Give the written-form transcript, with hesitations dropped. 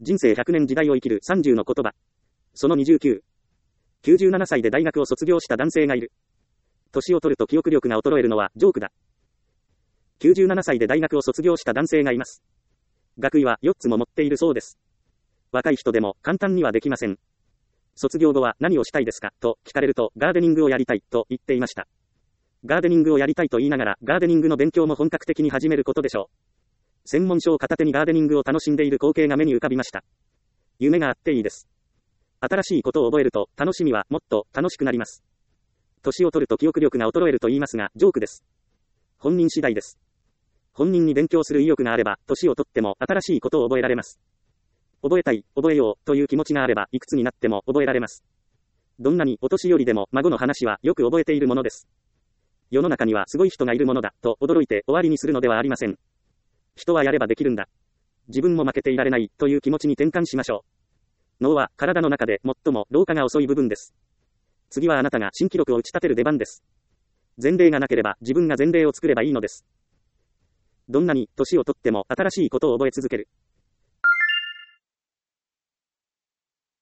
人生100年時代を生きる30の言葉。その29。97歳で大学を卒業した男性がいる。年を取ると記憶力が衰えるのはジョークだ。97歳で大学を卒業した男性がいます。学位は4つも持っているそうです。若い人でも簡単にはできません。卒業後は何をしたいですかと聞かれるとガーデニングをやりたいと言っていました。ガーデニングをやりたいと言いながらガーデニングの勉強も本格的に始めることでしょう。専門書を片手にガーデニングを楽しんでいる光景が目に浮かびました。夢があっていいです。新しいことを覚えると楽しみはもっと楽しくなります。年を取ると記憶力が衰えると言いますがジョークです。本人次第です。本人に勉強する意欲があれば年を取っても新しいことを覚えられます。覚えたい、覚えようという気持ちがあればいくつになっても覚えられます。どんなにお年寄りでも孫の話はよく覚えているものです。世の中にはすごい人がいるものだと驚いて終わりにするのではありません。人はやればできるんだ。自分も負けていられないという気持ちに転換しましょう。脳は体の中で最も老化が遅い部分です。次はあなたが新記録を打ち立てる出番です。前例がなければ自分が前例を作ればいいのです。どんなに年を取っても新しいことを覚え続ける。